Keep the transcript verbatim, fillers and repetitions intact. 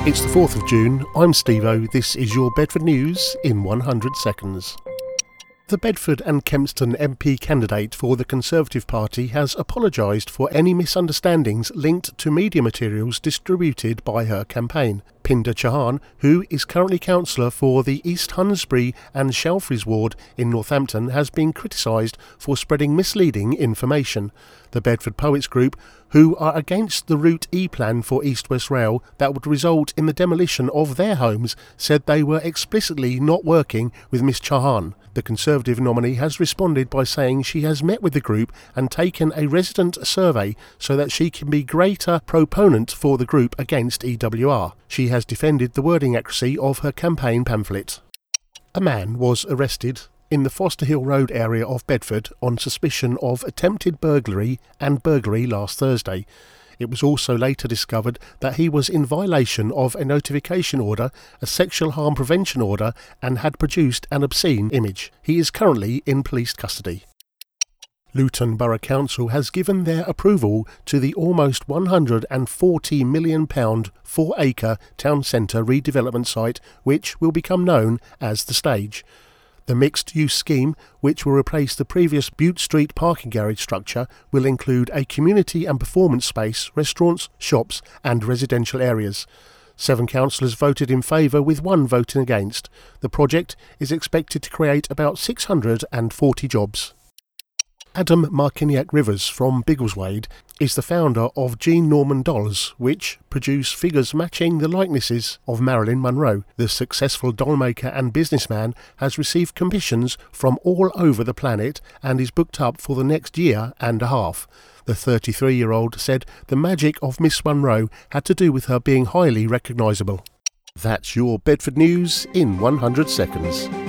It's the fourth of June, I'm Steve-O, this is your Bedford News in one hundred seconds. The Bedford and Kempston M P candidate for the Conservative Party has apologised for any misunderstandings linked to media materials distributed by her campaign. Pinder Chauhan, who is currently councillor for the East Hunsbury and Shalfries ward in Northampton, has been criticised for spreading misleading information. The Bedford Poets Group, who are against the Route E plan for East West Rail that would result in the demolition of their homes, said they were explicitly not working with Miss Chauhan. The Conservative nominee has responded by saying she has met with the group and taken a resident survey so that she can be greater proponent for the group against E W R. She has defended the wording accuracy of her campaign pamphlet. A man was arrested in the Foster Hill Road area of Bedford on suspicion of attempted burglary and burglary last Thursday. It was also later discovered that he was in violation of a notification order, a sexual harm prevention order, and had produced an obscene image. He is currently in police custody. Luton Borough Council has given their approval to the almost one hundred and forty million pounds four-acre town centre redevelopment site, which will become known as The Stage. The mixed-use scheme, which will replace the previous Bute Street parking garage structure, will include a community and performance space, restaurants, shops and residential areas. Seven councillors voted in favour, with one voting against. The project is expected to create about six hundred and forty jobs. Adam Markiniak Rivers from Biggleswade is the founder of Jean Norman Dolls, which produce figures matching the likenesses of Marilyn Monroe. The successful dollmaker and businessman has received commissions from all over the planet and is booked up for the next year and a half. The thirty-three-year-old said the magic of Miss Monroe had to do with her being highly recognisable. That's your Bedford News in one hundred seconds.